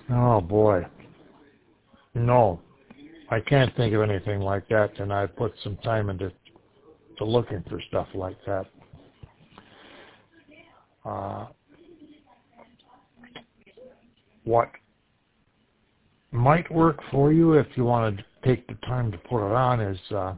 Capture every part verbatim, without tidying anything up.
Oh boy, no, I can't think of anything like that, and I put some time into to looking for stuff like that. Uh, what might work for you if you want to take the time to put it on is uh,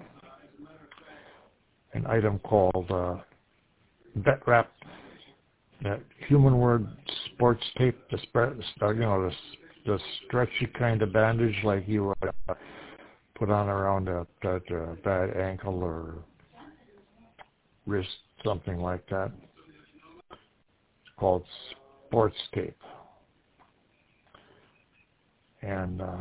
an item called uh, Vet Wrap, that human word sports tape, the spread, you know, the, the stretchy kind of bandage like you would uh, put on around a, that uh, bad ankle or wrist, something like that. It's called sports tape. And uh,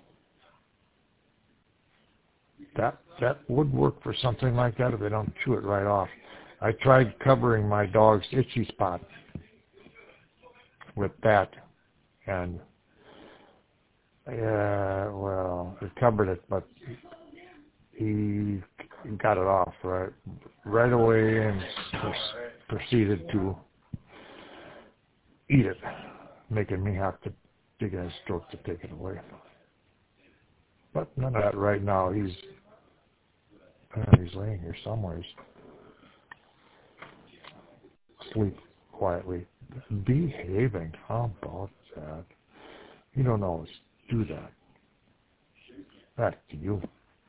that that would work for something like that if they don't chew it right off. I tried covering my dog's itchy spot with that, and yeah, well, it covered it, but he got it off right right away and proceeded to eat it, making me have to dig in his throat to take it away. But none of that right now. He's uh, he's laying here somewhere, asleep quietly, behaving. How about that? You don't always do that. Back to you.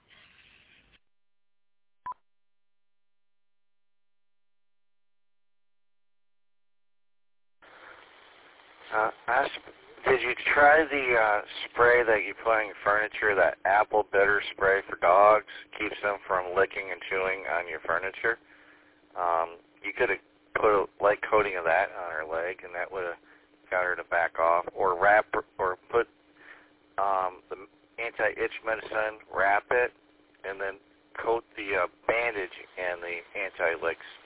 Uh, ask, did you try the uh, spray that you put on your furniture, that apple bitter spray for dogs? Keeps them from licking and chewing on your furniture. Um, you could have put a light coating of that on her leg, and that would have got her to back off. Or wrap, or put um, the anti-itch medicine, wrap it, and then coat the uh, bandage and the anti-lick